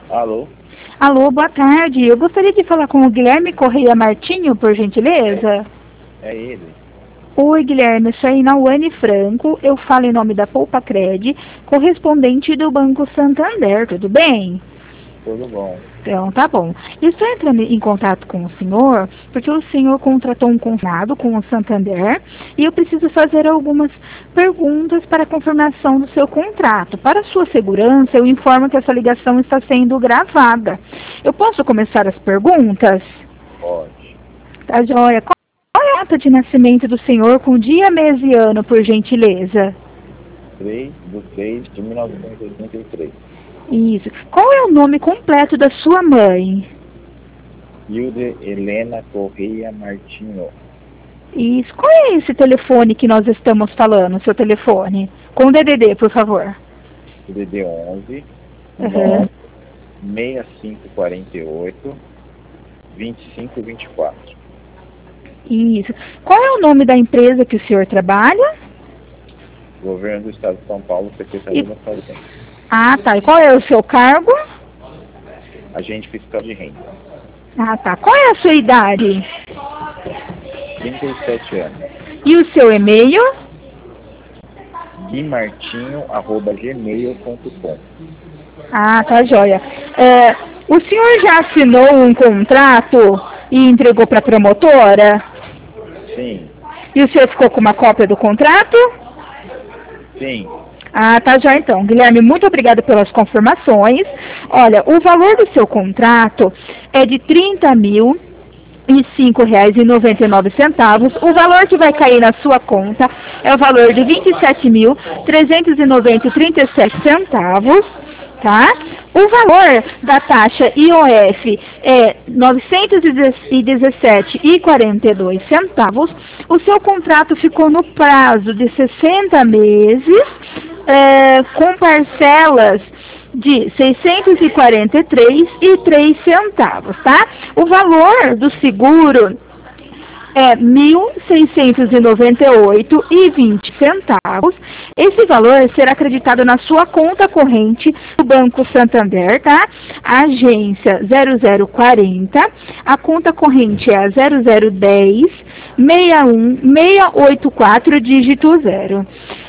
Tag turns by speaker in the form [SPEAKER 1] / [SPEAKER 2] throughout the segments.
[SPEAKER 1] Alô?
[SPEAKER 2] Alô, boa tarde. Eu gostaria de falar com o Guilherme Correia Martinho, por gentileza.
[SPEAKER 1] É ele.
[SPEAKER 2] Oi, Guilherme. Sou a Inauane Franco. Eu falo em nome da Poupa Cred, correspondente do Banco Santander. Tudo bem?
[SPEAKER 1] Tudo bom.
[SPEAKER 2] Então, tá bom. Estou entrando em contato com o senhor, porque o senhor contratou um consignado com o Santander e eu preciso fazer algumas perguntas para a confirmação do seu contrato. Para sua segurança, eu informo que essa ligação está sendo gravada. Eu posso começar as perguntas?
[SPEAKER 1] Pode.
[SPEAKER 2] Tá, joia. Qual é a data de nascimento do senhor com dia, mês e ano, por gentileza?
[SPEAKER 1] 3/6/1983.
[SPEAKER 2] Isso. Qual é o nome completo da sua mãe?
[SPEAKER 1] Hilde Helena Correia Martinho.
[SPEAKER 2] Isso. Qual é esse telefone que nós estamos falando, seu telefone? Com DDD, por favor.
[SPEAKER 1] DDD 11
[SPEAKER 2] Uhum.
[SPEAKER 1] 6548 2524.
[SPEAKER 2] Isso. Qual é o nome da empresa que o senhor trabalha?
[SPEAKER 1] Governo do Estado de São Paulo, Secretaria da Fazenda.
[SPEAKER 2] Ah, tá. E qual é o seu cargo?
[SPEAKER 1] Agente fiscal de renda.
[SPEAKER 2] Ah, tá. Qual é a sua idade?
[SPEAKER 1] 37 anos.
[SPEAKER 2] E o seu e-mail?
[SPEAKER 1] guimartinho@gmail.com.
[SPEAKER 2] Ah, tá, joia. O senhor já assinou um contrato e entregou para a promotora?
[SPEAKER 1] Sim.
[SPEAKER 2] E o senhor ficou com uma cópia do contrato?
[SPEAKER 1] Sim.
[SPEAKER 2] Ah, tá já então. Guilherme, muito obrigada pelas confirmações. Olha, o valor do seu contrato é de R$30.005,99. O valor que vai cair na sua conta é o valor de R$27.390,37, tá? O valor da taxa IOF é R$917,42. O seu contrato ficou no prazo de 60 meses, com parcelas de R$ 643,03, tá? O valor do seguro é R$ 1.698,20. Esse valor será acreditado na sua conta corrente do Banco Santander, tá? A agência 0040, a conta corrente é a 0010 61 684 dígito 0.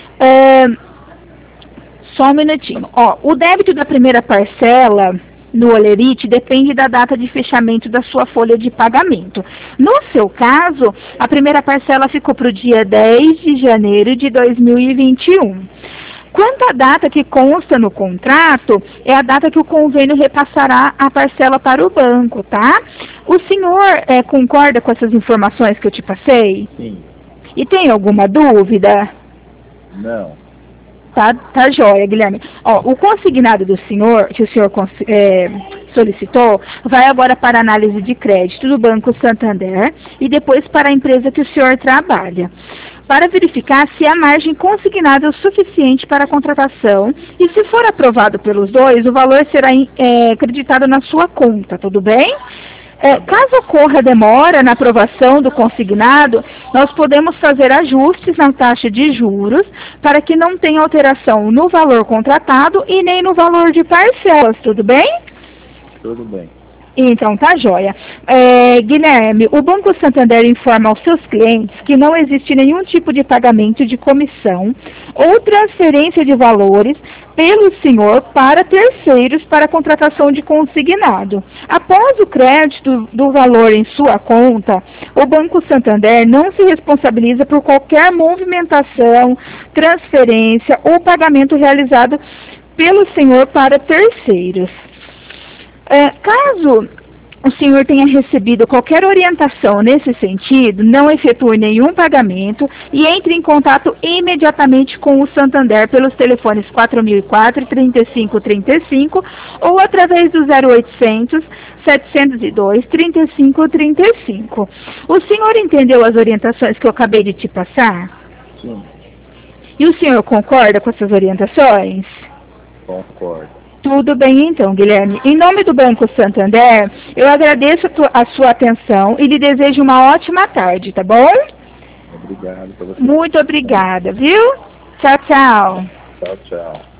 [SPEAKER 2] Só um minutinho. Ó, o débito da primeira parcela no Olerite depende da data de fechamento da sua folha de pagamento. No seu caso, a primeira parcela ficou para o dia 10 de janeiro de 2021. Quanto à data que consta no contrato, é a data que o convênio repassará a parcela para o banco, tá? O senhor concorda com essas informações que eu te passei?
[SPEAKER 1] Sim.
[SPEAKER 2] E tem alguma dúvida?
[SPEAKER 1] Não.
[SPEAKER 2] Tá joia, Guilherme. Ó, o consignado do senhor, que o senhor solicitou, vai agora para a análise de crédito do Banco Santander e depois para a empresa que o senhor trabalha, para verificar se a margem consignada é o suficiente para a contratação e, se for aprovado pelos dois, o valor será acreditado na sua conta, tudo bem? Caso ocorra demora na aprovação do consignado, nós podemos fazer ajustes na taxa de juros para que não tenha alteração no valor contratado e nem no valor de parcelas, tudo bem?
[SPEAKER 1] Tudo bem.
[SPEAKER 2] Então, tá joia. Guilherme, o Banco Santander informa aos seus clientes que não existe nenhum tipo de pagamento de comissão ou transferência de valores pelo senhor para terceiros para a contratação de consignado. Após o crédito do valor em sua conta, o Banco Santander não se responsabiliza por qualquer movimentação, transferência ou pagamento realizado pelo senhor para terceiros. Caso o senhor tenha recebido qualquer orientação nesse sentido, não efetue nenhum pagamento e entre em contato imediatamente com o Santander pelos telefones 4004 e 3535 ou através do 0800 702 3535. O senhor entendeu as orientações que eu acabei de te passar?
[SPEAKER 1] Sim.
[SPEAKER 2] E o senhor concorda com essas orientações?
[SPEAKER 1] Concordo.
[SPEAKER 2] Tudo bem então, Guilherme. Em nome do Banco Santander, eu agradeço a sua atenção e lhe desejo uma ótima tarde, tá bom?
[SPEAKER 1] Obrigado pela sua.
[SPEAKER 2] Muito obrigada, viu? Tchau, tchau.
[SPEAKER 1] Tchau, tchau.